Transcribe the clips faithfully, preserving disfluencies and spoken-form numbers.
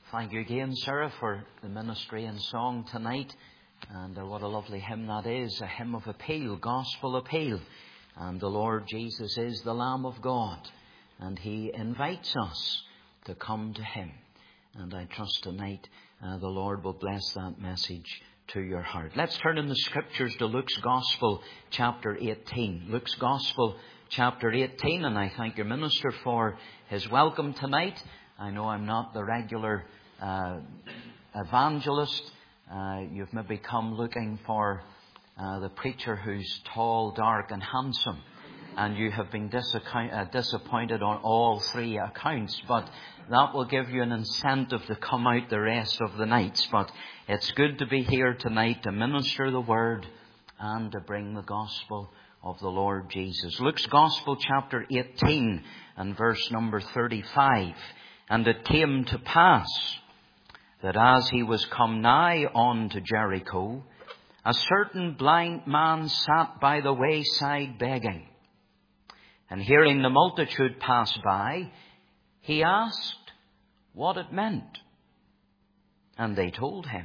Thank you again, Sarah, for the ministry and song tonight. And uh, what a lovely hymn that is, a hymn of appeal, gospel appeal. And the Lord Jesus is the Lamb of God, and He invites us to come to Him. And I trust tonight uh, the Lord will bless that message to your heart. Let's turn in the Scriptures to Luke's Gospel, chapter eighteen. Luke's Gospel, chapter eighteen, and I thank your minister for his welcome tonight. I know I'm not the regular uh, evangelist. Uh, you've maybe come looking for uh, the preacher who's tall, dark and handsome. And you have been disaccount- uh, disappointed on all three accounts. But that will give you an incentive to come out the rest of the nights. But it's good to be here tonight to minister the word and to bring the gospel of the Lord Jesus. Luke's Gospel, chapter eighteen and verse number thirty-five. And it came to pass that as he was come nigh unto Jericho, a certain blind man sat by the wayside begging. And hearing the multitude pass by, he asked what it meant. And they told him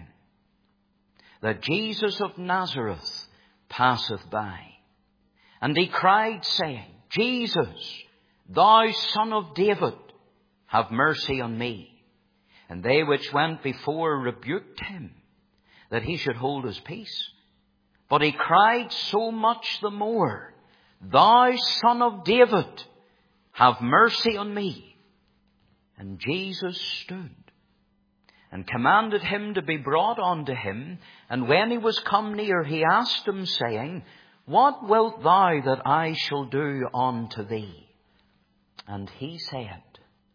that Jesus of Nazareth passeth by. And he cried, saying, Jesus, thou Son of David, have mercy on me. And they which went before rebuked him, that he should hold his peace. But he cried so much the more, Thou Son of David, have mercy on me. And Jesus stood and commanded him to be brought unto him. And when he was come near, he asked him, saying, What wilt thou that I shall do unto thee? And he said,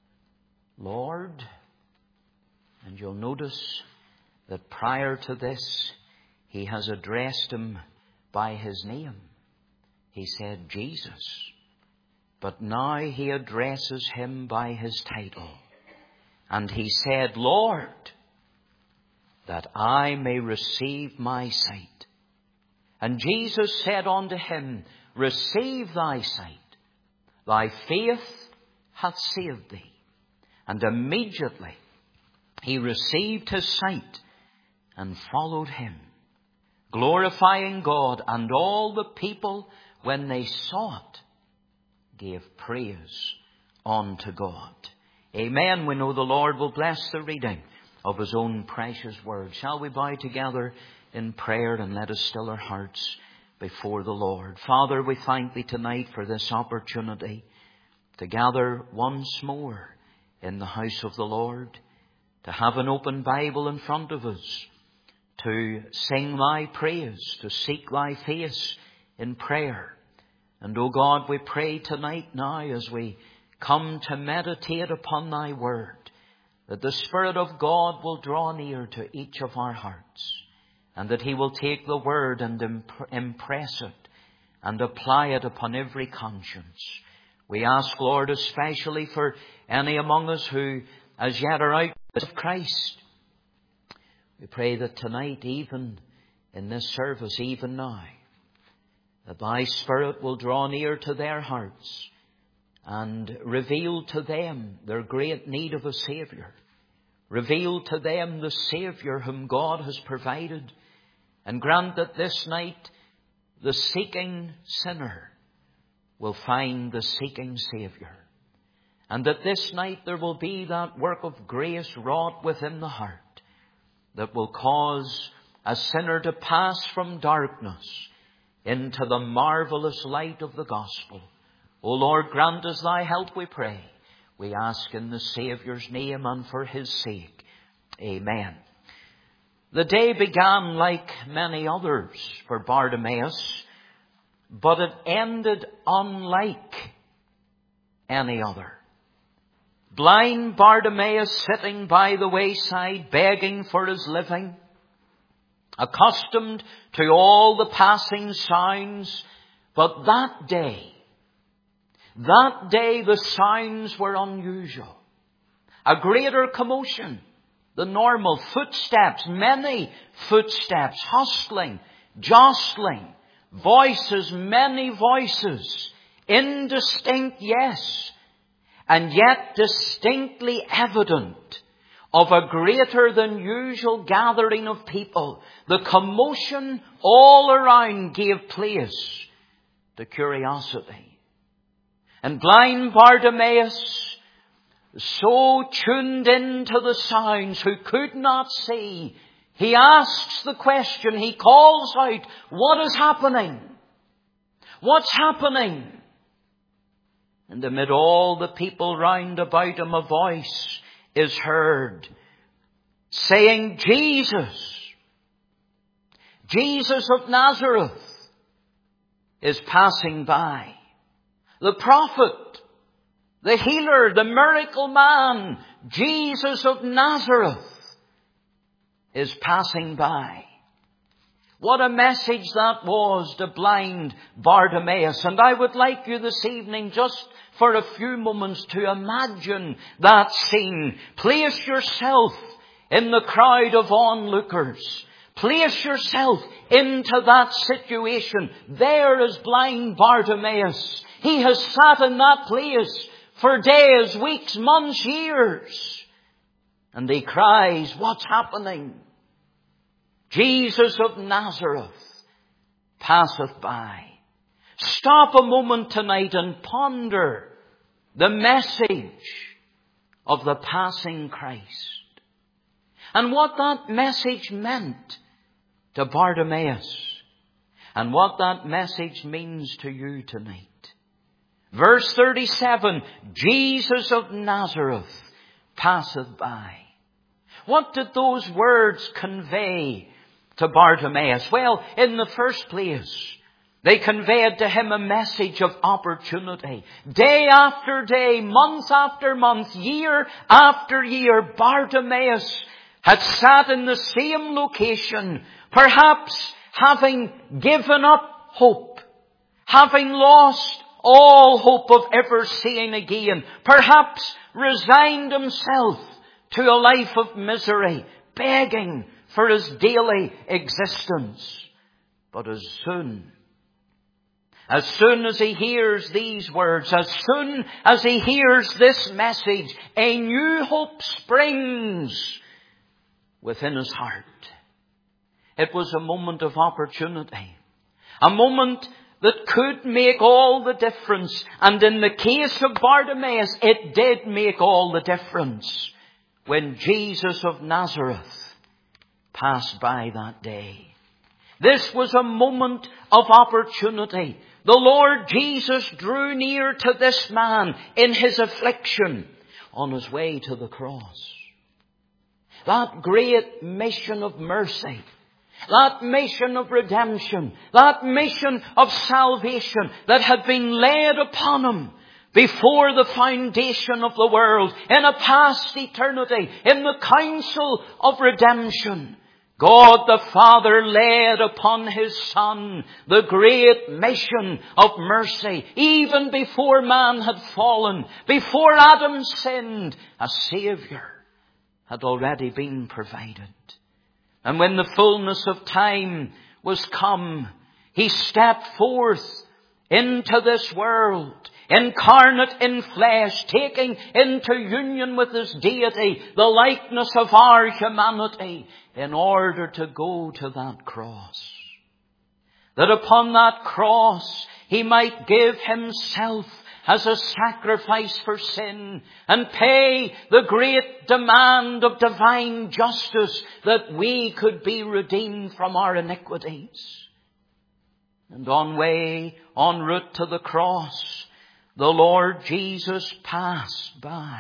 Lord, and you'll notice that prior to this, he has addressed him by his name. He said, Jesus. But now he addresses him by his title. And he said, Lord, that I may receive my sight. And Jesus said unto him, Receive thy sight. Thy faith hath saved thee. And immediately he received his sight and followed him, glorifying God. And all the people, when they saw it, gave praise unto God. Amen. We know the Lord will bless the reading of His own precious word. Shall we bow together in prayer and let us still our hearts before the Lord? Father, we thank Thee tonight for this opportunity to gather once more in the house of the Lord, to have an open Bible in front of us, to sing Thy praise, to seek Thy face in prayer. And, O God, we pray tonight now as we come to meditate upon Thy word, that the Spirit of God will draw near to each of our hearts, and that He will take the word and imp- impress it and apply it upon every conscience. We ask, Lord, especially for any among us who as yet are out of Christ. We pray that tonight, even in this service, even now, that Thy Spirit will draw near to their hearts and reveal to them their great need of a Saviour. Reveal to them the Saviour whom God has provided. And grant that this night the seeking sinner will find the seeking Saviour. And that this night there will be that work of grace wrought within the heart that will cause a sinner to pass from darkness into the marvellous light of the gospel. O Lord, grant us Thy help, we pray. We ask in the Saviour's name and for His sake. Amen. The day began like many others for Bartimaeus, but it ended unlike any other. Blind Bartimaeus sitting by the wayside begging for his living, accustomed to all the passing sounds, but that day, that day the sounds were unusual. A greater commotion than normal, footsteps, many footsteps, hustling, jostling, voices, many voices, indistinct, yes, and yet distinctly evident of a greater than usual gathering of people, the commotion all around gave place to curiosity. And blind Bartimaeus, so tuned into the sounds, who could not see, he asks the question, he calls out, what is happening? What's happening? And amid all the people round about him, a voice is heard saying, Jesus, Jesus of Nazareth is passing by. The prophet, the healer, the miracle man, Jesus of Nazareth is passing by. What a message that was to blind Bartimaeus. And I would like you this evening just for a few moments to imagine that scene. Place yourself in the crowd of onlookers. Place yourself into that situation. There is blind Bartimaeus. He has sat in that place for days, weeks, months, years. And he cries, what's happening? Jesus of Nazareth passeth by. Stop a moment tonight and ponder the message of the passing Christ. And what that message meant to Bartimaeus. And what that message means to you tonight. Verse thirty-seven, Jesus of Nazareth passeth by. What did those words convey to Bartimaeus? Well, in the first place, they conveyed to him a message of opportunity. Day after day, month after month, year after year, Bartimaeus had sat in the same location, perhaps having given up hope, having lost all hope of ever seeing again, perhaps resigned himself to a life of misery, begging for his daily existence. But as soon, as soon as he hears these words, as soon as he hears this message, a new hope springs within his heart. It was a moment of opportunity, a moment that could make all the difference. And in the case of Bartimaeus, it did make all the difference when Jesus of Nazareth passed by that day. This was a moment of opportunity. The Lord Jesus drew near to this man in his affliction on his way to the cross. That great mission of mercy, that mission of redemption, that mission of salvation that had been laid upon him before the foundation of the world, in a past eternity, in the counsel of redemption, God the Father laid upon His Son the great mission of mercy. Even before man had fallen, before Adam sinned, a Saviour had already been provided. And when the fullness of time was come, He stepped forth into this world, incarnate in flesh, taking into union with His deity the likeness of our humanity, in order to go to that cross. That upon that cross He might give Himself as a sacrifice for sin and pay the great demand of divine justice, that we could be redeemed from our iniquities. And on way, en route to the cross, the Lord Jesus passed by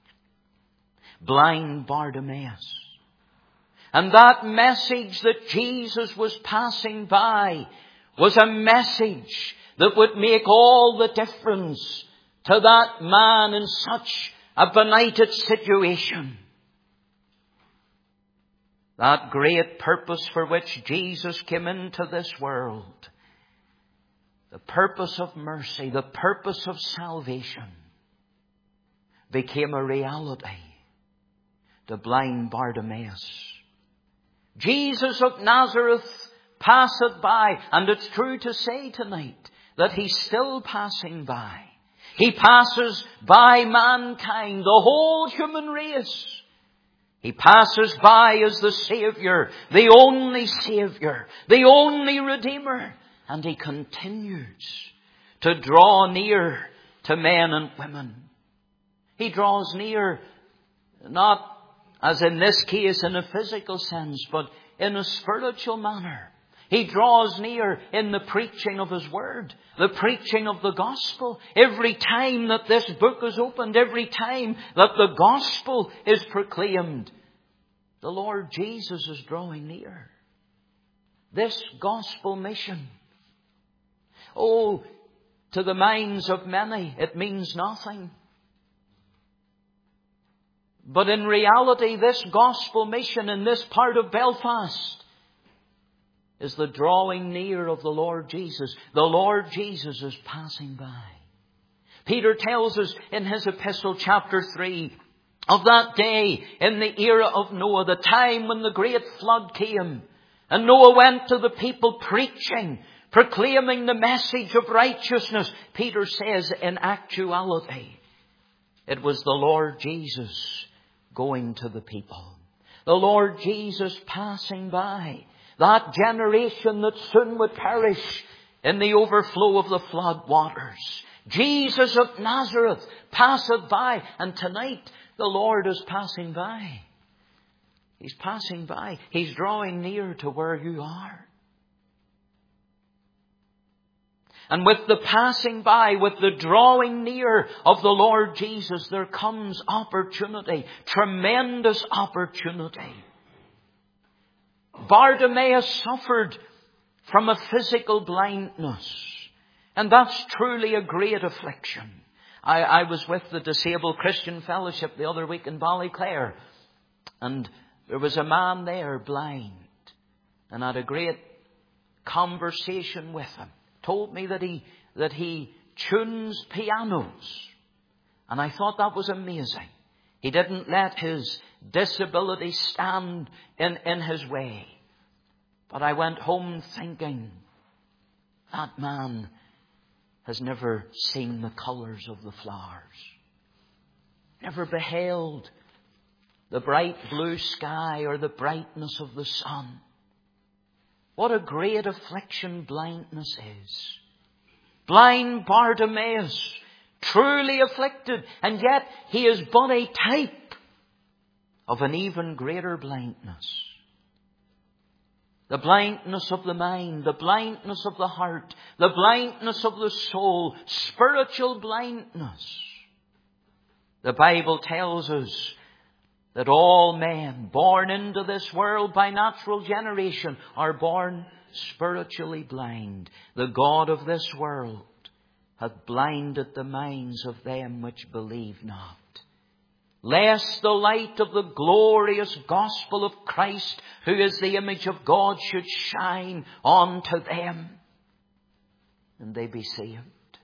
blind Bartimaeus. And that message that Jesus was passing by was a message that would make all the difference to that man in such a benighted situation. That great purpose for which Jesus came into this world, the purpose of mercy, the purpose of salvation, became a reality to blind Bartimaeus. Jesus of Nazareth passeth by, and it's true to say tonight that He's still passing by. He passes by mankind, the whole human race. He passes by as the Savior, the only Savior, the only Redeemer. And He continues to draw near to men and women. He draws near, not as in this case in a physical sense, but in a spiritual manner. He draws near in the preaching of His Word, the preaching of the Gospel. Every time that this book is opened, every time that the Gospel is proclaimed, the Lord Jesus is drawing near. This gospel mission, oh, to the minds of many, it means nothing. But in reality, this gospel mission in this part of Belfast is the drawing near of the Lord Jesus. The Lord Jesus is passing by. Peter tells us in his epistle, chapter three, of that day in the era of Noah, the time when the great flood came. And Noah went to the people preaching, proclaiming the message of righteousness. Peter says in actuality, it was the Lord Jesus going to the people. The Lord Jesus passing by. That generation that soon would perish in the overflow of the flood waters. Jesus of Nazareth passeth by. And tonight the Lord is passing by. He's passing by. He's drawing near to where you are. And with the passing by, with the drawing near of the Lord Jesus, there comes opportunity. Tremendous opportunity. Bartimaeus suffered from a physical blindness. And that's truly a great affliction. I, I was with the Disabled Christian Fellowship the other week in Ballyclare. And there was a man there blind. And I had a great conversation with him. Told me that he, that he tunes pianos. And I thought that was amazing. He didn't let his disability stand in, in his way. But I went home thinking, that man has never seen the colours of the flowers. Never beheld the bright blue sky or the brightness of the sun. What a great affliction blindness is. Blind Bartimaeus, truly afflicted, and yet he is but a type of an even greater blindness. The blindness of the mind, the blindness of the heart, the blindness of the soul, spiritual blindness. The Bible tells us that all men born into this world by natural generation are born spiritually blind. The God of this world hath blinded the minds of them which believe not, lest the light of the glorious gospel of Christ, who is the image of God, should shine unto them, and they be saved.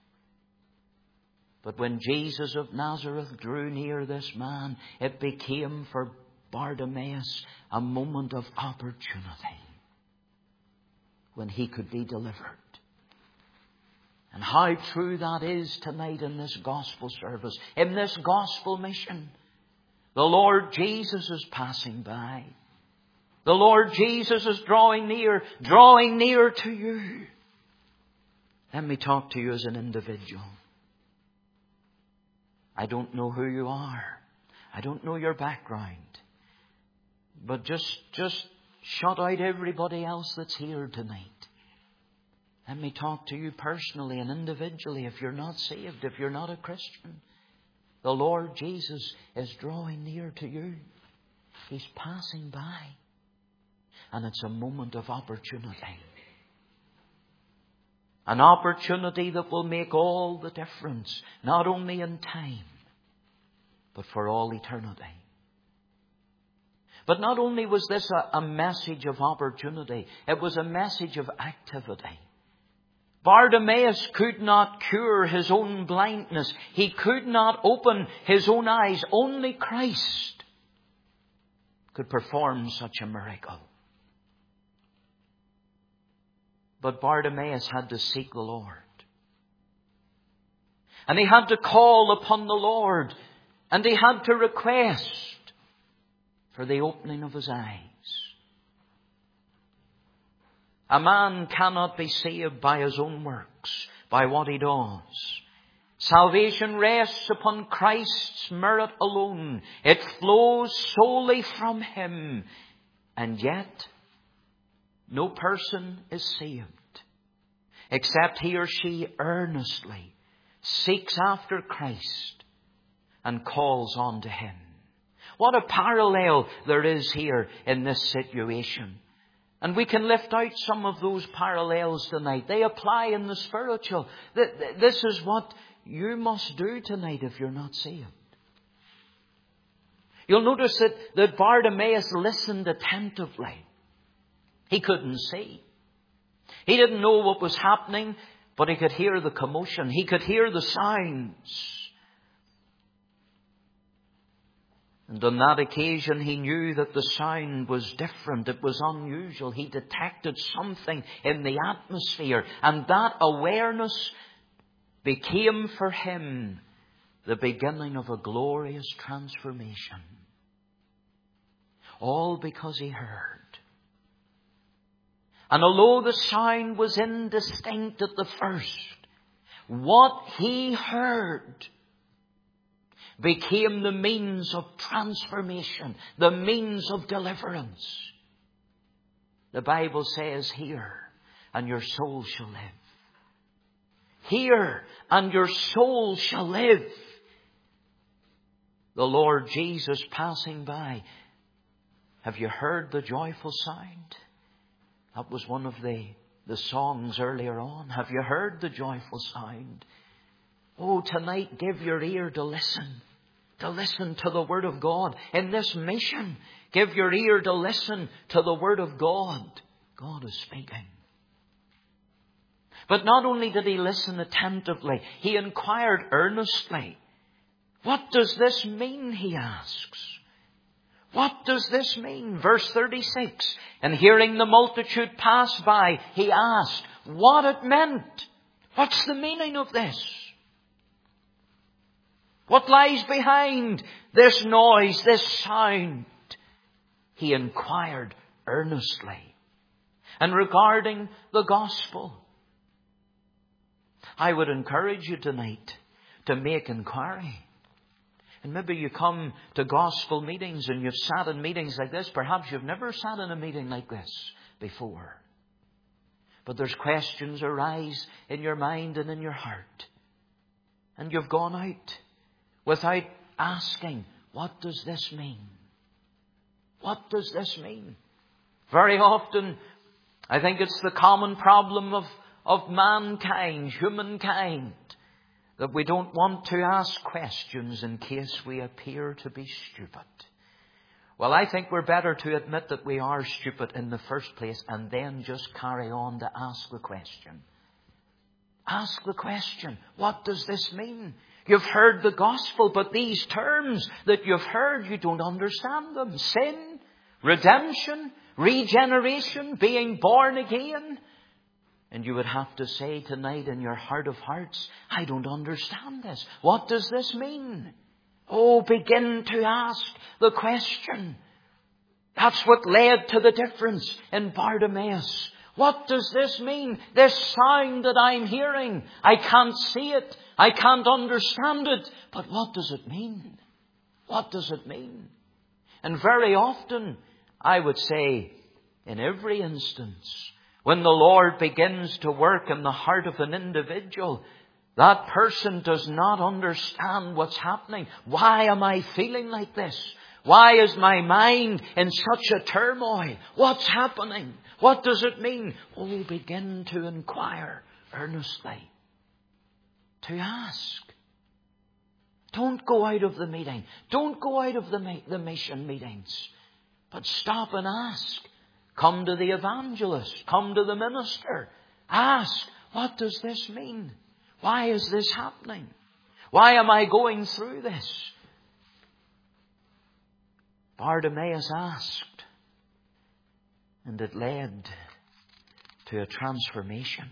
But when Jesus of Nazareth drew near this man, it became for Bartimaeus a moment of opportunity when he could be delivered. And how true that is tonight in this gospel service, in this gospel mission. The Lord Jesus is passing by. The Lord Jesus is drawing near, drawing near to you. Let me talk to you as an individual. I don't know who you are. I don't know your background. But just, just shut out everybody else that's here tonight. Let me talk to you personally and individually. If you're not saved, if you're not a Christian, the Lord Jesus is drawing near to you. He's passing by. And it's a moment of opportunity. An opportunity that will make all the difference, not only in time, but for all eternity. But not only was this a, a message of opportunity, it was a message of activity. Bartimaeus could not cure his own blindness. He could not open his own eyes. Only Christ could perform such a miracle. But Bartimaeus had to seek the Lord. And he had to call upon the Lord. And he had to request for the opening of his eyes. A man cannot be saved by his own works, by what he does. Salvation rests upon Christ's merit alone. It flows solely from him. And yet, no person is saved except he or she earnestly seeks after Christ and calls on to him. What a parallel there is here in this situation. And we can lift out some of those parallels tonight. They apply in the spiritual. This is what you must do tonight if you're not saved. You'll notice that, that Bartimaeus listened attentively. He couldn't see. He didn't know what was happening, but he could hear the commotion. He could hear the sounds. And on that occasion, he knew that the sound was different. It was unusual. He detected something in the atmosphere. And that awareness became for him the beginning of a glorious transformation. All because he heard. And although the sound was indistinct at the first, what he heard became the means of transformation, the means of deliverance. The Bible says, "Hear, and your soul shall live." Hear, and your soul shall live. The Lord Jesus passing by. Have you heard the joyful sound? That was one of the, the songs earlier on. Have you heard the joyful sound? Oh, tonight give your ear to listen. To listen to the Word of God. In this mission, give your ear to listen to the Word of God. God is speaking. But not only did he listen attentively, he inquired earnestly. What does this mean, he asks. What does this mean? Verse thirty-six. And hearing the multitude pass by, he asked what it meant. What's the meaning of this? What lies behind this noise, this sound? He inquired earnestly. And regarding the gospel, I would encourage you tonight to make inquiry. And maybe you come to gospel meetings and you've sat in meetings like this. Perhaps you've never sat in a meeting like this before. But there's questions arise in your mind and in your heart. And you've gone out without asking, what does this mean? What does this mean? Very often, I think it's the common problem of, of mankind, humankind, that we don't want to ask questions in case we appear to be stupid. Well, I think we're better to admit that we are stupid in the first place and then just carry on to ask the question. Ask the question, what does this mean? You've heard the gospel, but these terms that you've heard, you don't understand them. Sin, redemption, regeneration, being born again. And you would have to say tonight in your heart of hearts, I don't understand this. What does this mean? Oh, begin to ask the question. That's what led to the difference in Bartimaeus. What does this mean? This sound that I'm hearing, I can't see it. I can't understand it. But what does it mean? What does it mean? And very often, I would say, in every instance, when the Lord begins to work in the heart of an individual, that person does not understand what's happening. Why am I feeling like this? Why is my mind in such a turmoil? What's happening? What does it mean? Oh, begin to inquire earnestly. To ask. Don't go out of the meeting. Don't go out of the, the mission meetings. But stop and ask. Come to the evangelist. Come to the minister. Ask, what does this mean? Why is this happening? Why am I going through this? Bartimaeus asked, and it led to a transformation.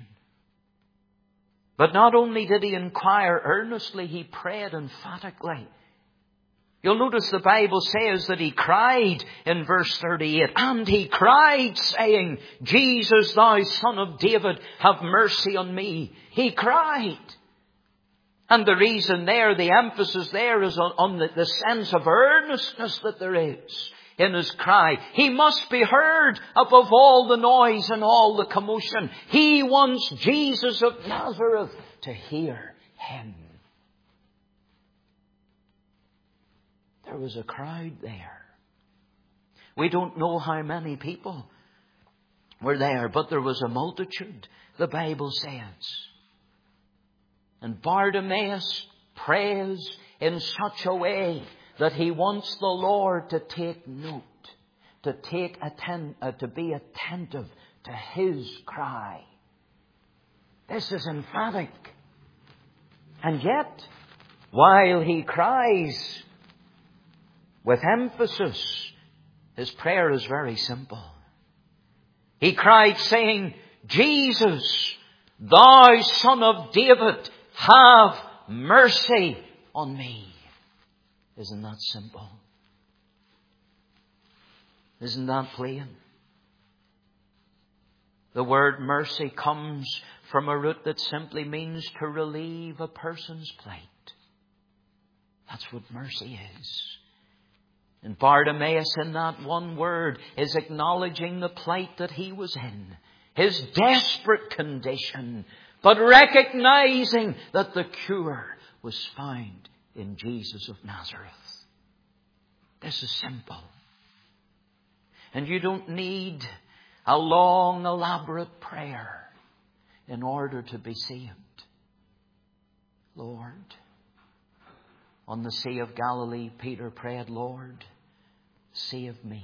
But not only did he inquire earnestly, he prayed emphatically. You'll notice the Bible says that he cried in verse thirty-eight. And he cried, saying, Jesus, thou Son of David, have mercy on me. He cried. And the reason there, the emphasis there is on, on the, the sense of earnestness that there is in his cry. He must be heard above all the noise and all the commotion. He wants Jesus of Nazareth to hear him. There was a crowd there. We don't know how many people were there, but there was a multitude, the Bible says. And Bartimaeus prays in such a way that he wants the Lord to take note, to take atten- uh, to be attentive to his cry. This is emphatic. And yet, while he cries with emphasis, his prayer is very simple. He cried saying, Jesus, thou Son of David, have mercy on me. Isn't that simple? Isn't that plain? The word mercy comes from a root that simply means to relieve a person's plight. That's what mercy is. And Bartimaeus, in that one word, is acknowledging the plight that he was in, his desperate condition, but recognizing that the cure was found in Jesus of Nazareth. This is simple. And you don't need a long, elaborate prayer in order to be saved. Lord, on the Sea of Galilee, Peter prayed, Lord, save me.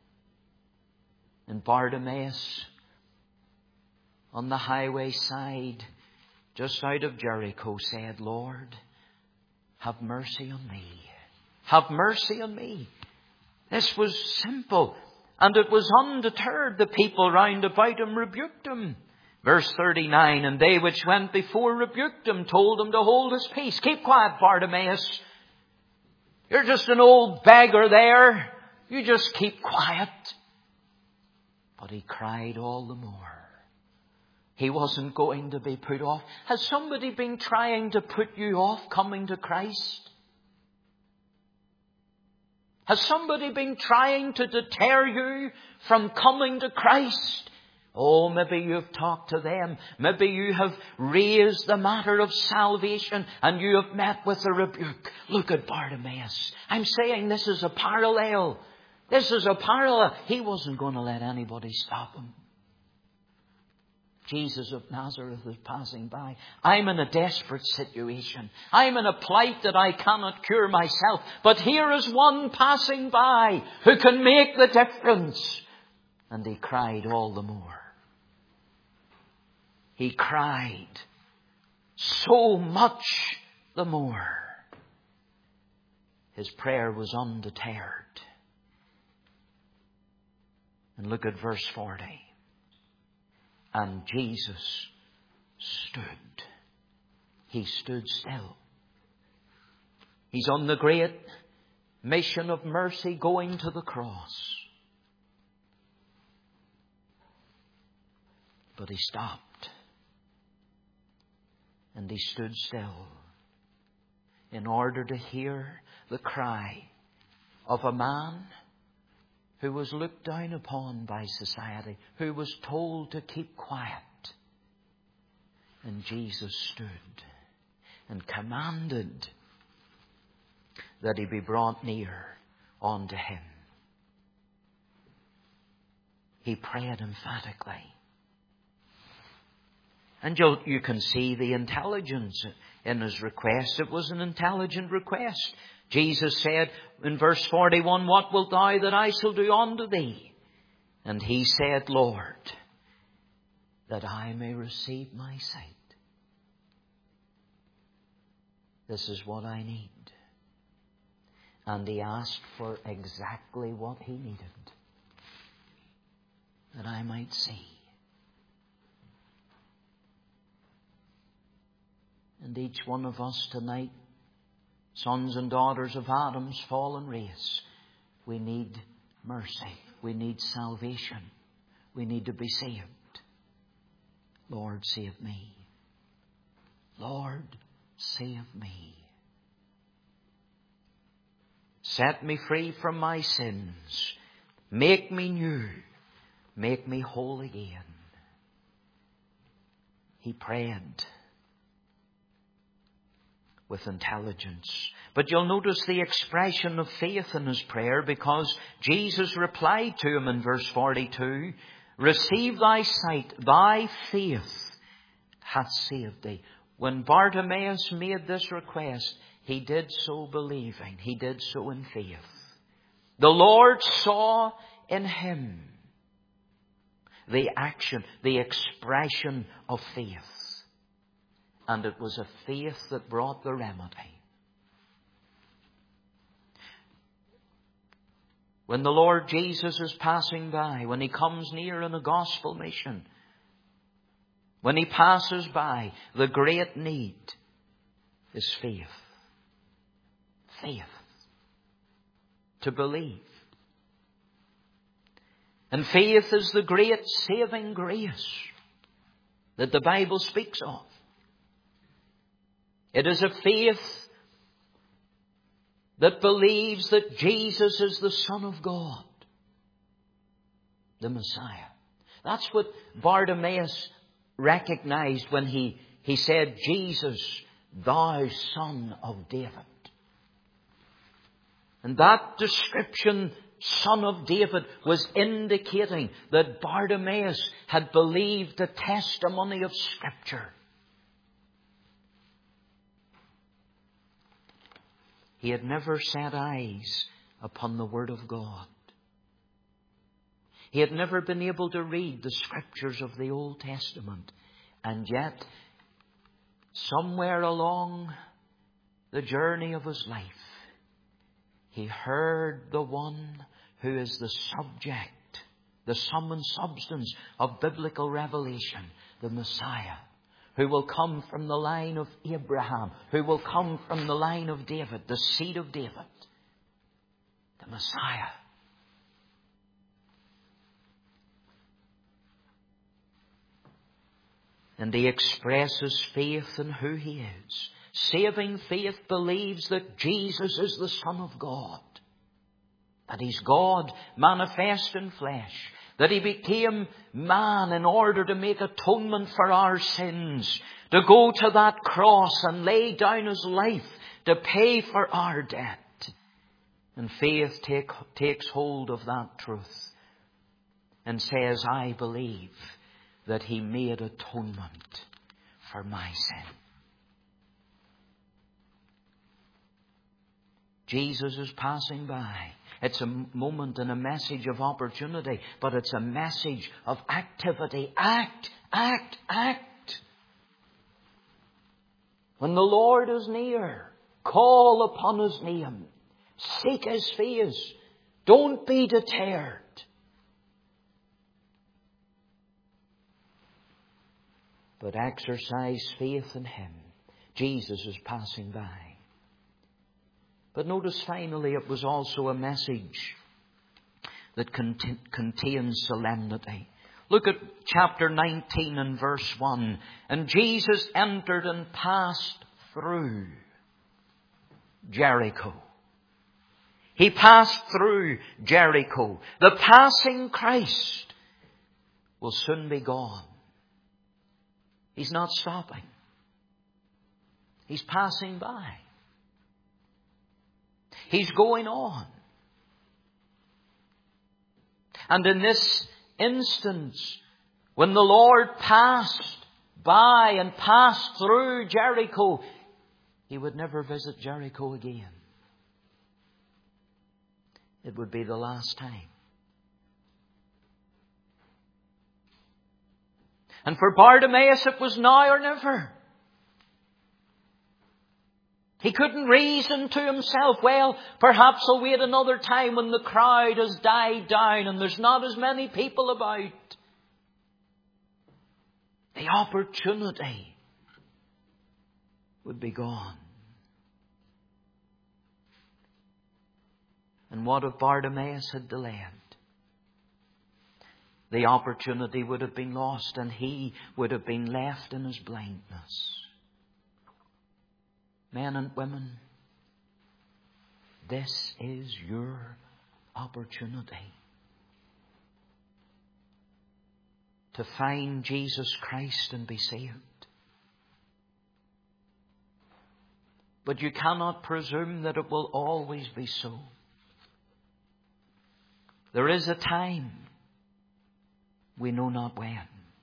And Bartimaeus, on the highway side, just out of Jericho, said, Lord, have mercy on me. Have mercy on me. This was simple. And it was undeterred. The people round about him rebuked him. Verse thirty-nine, and they which went before rebuked him, told him to hold his peace. Keep quiet, Bartimaeus. You're just an old beggar there. You just keep quiet. But he cried all the more. He wasn't going to be put off. Has somebody been trying to put you off coming to Christ? Has somebody been trying to deter you from coming to Christ? Oh, maybe you've talked to them. Maybe you have raised the matter of salvation and you have met with a rebuke. Look at Bartimaeus. I'm saying this is a parallel. This is a parallel. He wasn't going to let anybody stop him. Jesus of Nazareth is passing by. I'm in a desperate situation. I'm in a plight that I cannot cure myself. But here is one passing by who can make the difference. And he cried all the more. He cried so much the more. His prayer was undeterred. And look at verse forty. And Jesus stood. He stood still. He's on the great mission of mercy going to the cross. But he stopped. And he stood still in order to hear the cry of a man who was looked down upon by society, who was told to keep quiet. And Jesus stood and commanded that he be brought near unto him. He prayed emphatically. And you, you can see the intelligence in his request. It was an intelligent request. Jesus said in verse forty-one, what wilt thou that I shall do unto thee? And he said, Lord, that I may receive my sight. This is what I need. And he asked for exactly what he needed. That I might see. And each one of us tonight Sons and daughters of Adam's fallen race, we need mercy. We need salvation. We need to be saved. Lord, save me. Lord, save me. Set me free from my sins. Make me new. Make me whole again. He prayed with intelligence. But you'll notice the expression of faith in his prayer, because Jesus replied to him in verse forty-two, receive thy sight, thy faith hath saved thee. When Bartimaeus made this request, he did so believing. He did so in faith. The Lord saw in him the action, the expression of faith. And it was a faith that brought the remedy. When the Lord Jesus is passing by, when he comes near in a gospel mission, when he passes by, the great need is faith. Faith. To believe. And faith is the great saving grace that the Bible speaks of. It is a faith that believes that Jesus is the Son of God, the Messiah. That's what Bartimaeus recognized when he, he said, Jesus, thou Son of David. And that description, Son of David, was indicating that Bartimaeus had believed the testimony of Scripture. He had never set eyes upon the Word of God. He had never been able to read the Scriptures of the Old Testament. And yet, somewhere along the journey of his life, he heard the one who is the subject, the sum and substance of biblical revelation, the Messiah, who will come from the line of Abraham, who will come from the line of David, the seed of David, the Messiah. And he expresses faith in who he is. Saving faith believes that Jesus is the Son of God, that he's God manifest in flesh, that he became man in order to make atonement for our sins, to go to that cross and lay down his life to pay for our debt. And faith take, takes hold of that truth and says, I believe that he made atonement for my sin. Jesus is passing by. It's a moment and a message of opportunity, but it's a message of activity. Act, act, act. When the Lord is near, call upon his name. Seek his face. Don't be deterred. But exercise faith in him. Jesus is passing by. But notice finally it was also a message that cont- contains solemnity. Look at chapter nineteen and verse one. And Jesus entered and passed through Jericho. He passed through Jericho. The passing Christ will soon be gone. He's not stopping. He's passing by. He's going on. And in this instance, when the Lord passed by and passed through Jericho, he would never visit Jericho again. It would be the last time. And for Bartimaeus, it was now or never. He couldn't reason to himself, well, perhaps I'll wait another time when the crowd has died down and there's not as many people about. The opportunity would be gone. And what if Bartimaeus had delayed? The opportunity would have been lost and he would have been left in his blindness. Men and women, this is your opportunity to find Jesus Christ and be saved. But you cannot presume that it will always be so. There is a time, we know not when,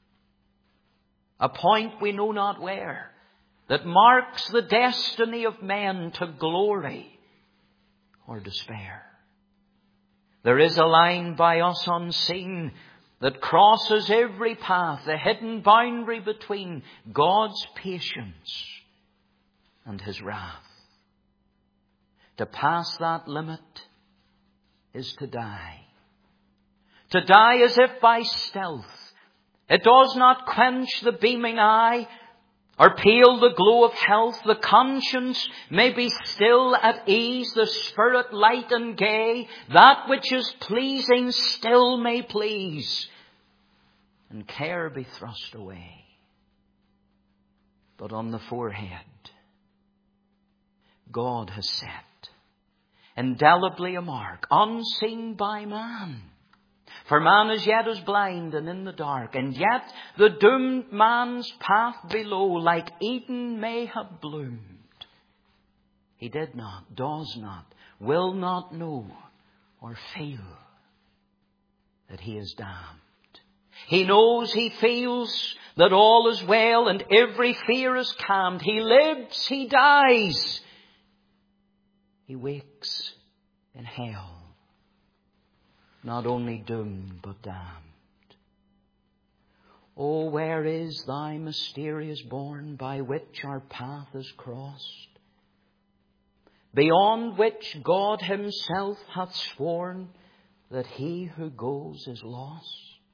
a point we know not where, that marks the destiny of men to glory or despair. There is a line by us unseen that crosses every path, the hidden boundary between God's patience and His wrath. To pass that limit is to die. To die as if by stealth. It does not quench the beaming eye or pale the glow of health. The conscience may be still at ease, the spirit light and gay. That which is pleasing still may please, and care be thrust away. But on the forehead, God has set indelibly a mark, unseen by man. For man as yet is blind and in the dark, and yet the doomed man's path below, like Eden, may have bloomed. He did not, does not, will not know or feel that he is damned. He knows, he feels that all is well and every fear is calmed. He lives, he dies. He wakes in hell. Not only doomed, but damned. Oh, where is thy mysterious bourne by which our path is crossed, beyond which God Himself hath sworn that he who goes is lost?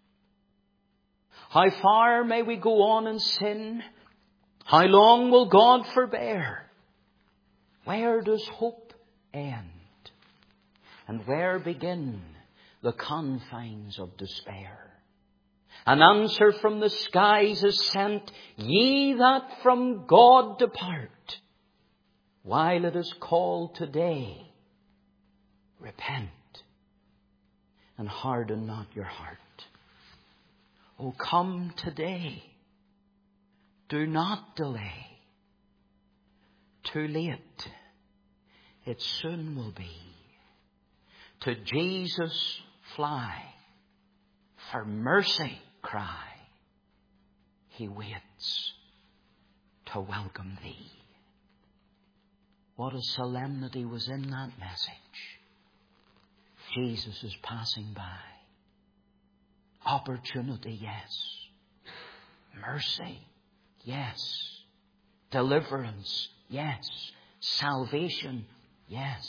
How far may we go on in sin? How long will God forbear? Where does hope end? And where begin the confines of despair? An answer from the skies is sent, ye that from God depart, while it is called today, repent and harden not your heart. Oh, come today. Do not delay. Too late. It soon will be. To Jesus fly. For mercy cry. He waits to welcome thee. What a solemnity was in that message. Jesus is passing by. Opportunity, yes. Mercy, yes. Deliverance, yes. Salvation, yes.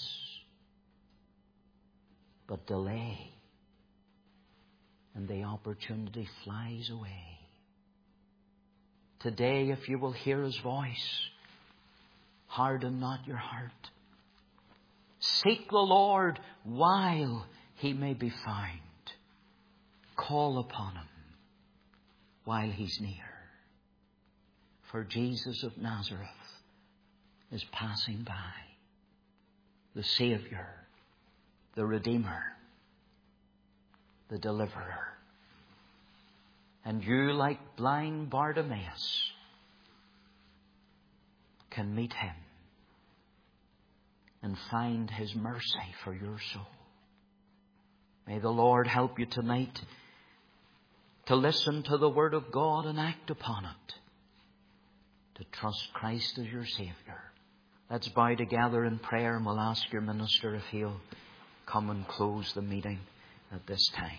But delay, and the opportunity flies away. Today, if you will hear His voice, harden not your heart. Seek the Lord while He may be found. Call upon Him while He's near. For Jesus of Nazareth is passing by. The Saviour, the Redeemer, the Deliverer. And you, like blind Bartimaeus, can meet Him and find His mercy for your soul. May the Lord help you tonight to listen to the Word of God and act upon it. To trust Christ as your Saviour. Let's bow together in prayer, and we'll ask your minister if he'll come and close the meeting at this time.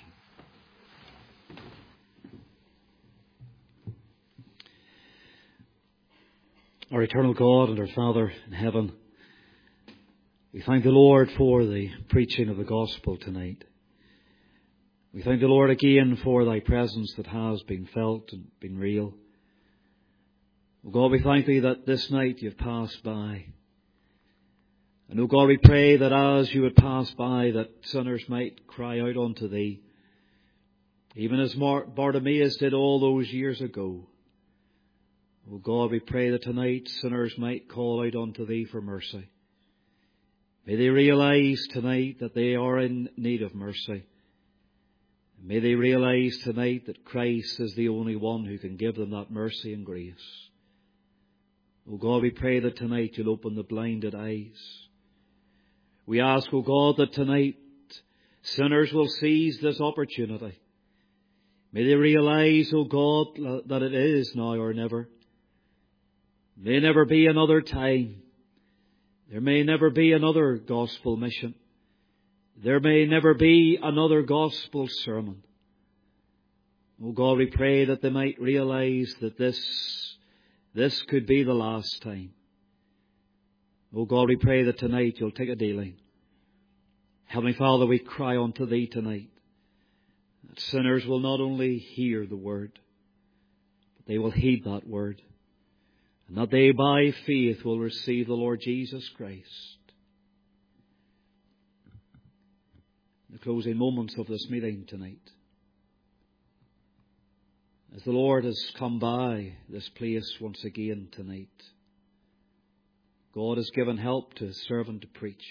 Our eternal God and our Father in heaven, we thank the Lord for the preaching of the gospel tonight. We thank the Lord again for Thy presence that has been felt and been real. Oh God, we thank Thee that this night You've passed by. And, O God, we pray that as you would pass by, that sinners might cry out unto thee, even as Bartimaeus did all those years ago. O God, we pray that tonight sinners might call out unto thee for mercy. May they realize tonight that they are in need of mercy. May they realize tonight that Christ is the only one who can give them that mercy and grace. O God, we pray that tonight you'll open the blinded eyes. We ask, O God, that tonight sinners will seize this opportunity. May they realize, O God, that it is now or never. May never be another time. There may never be another gospel mission. There may never be another gospel sermon. O God, we pray that they might realize that this, this could be the last time. O God, we pray that tonight you'll take a dealing. Heavenly Father, we cry unto thee tonight that sinners will not only hear the word, but they will heed that word, and that they by faith will receive the Lord Jesus Christ. In the closing moments of this meeting tonight, as the Lord has come by this place once again tonight, God has given help to His servant to preach.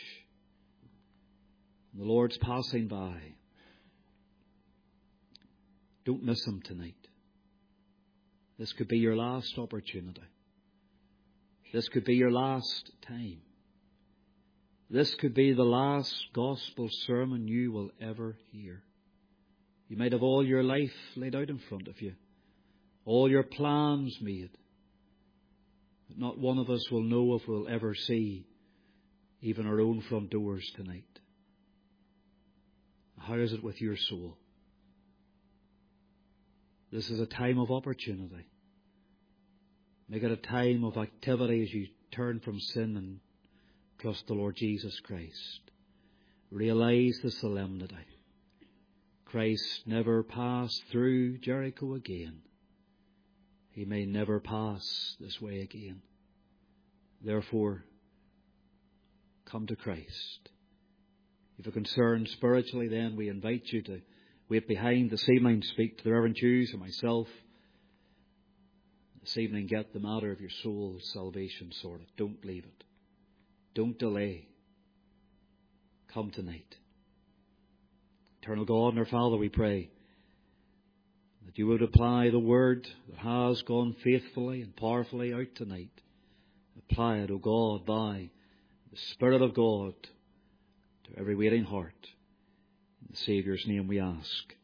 The Lord's passing by. Don't miss Him tonight. This could be your last opportunity. This could be your last time. This could be the last gospel sermon you will ever hear. You might have all your life laid out in front of you, all your plans made. But not one of us will know if we'll ever see even our own front doors tonight. How is it with your soul? This is a time of opportunity. Make it a time of activity as you turn from sin and trust the Lord Jesus Christ. Realize the solemnity. Christ never passed through Jericho again. He may never pass this way again. Therefore, come to Christ. If you're concerned spiritually, then we invite you to wait behind this evening, speak to the Reverend Hughes or myself. This evening, get the matter of your soul's salvation sorted. Don't leave it. Don't delay. Come tonight. Eternal God and our Father, we pray that you would apply the word that has gone faithfully and powerfully out tonight. Apply it, O God, by the Spirit of God to every waiting heart. In the Saviour's name we ask.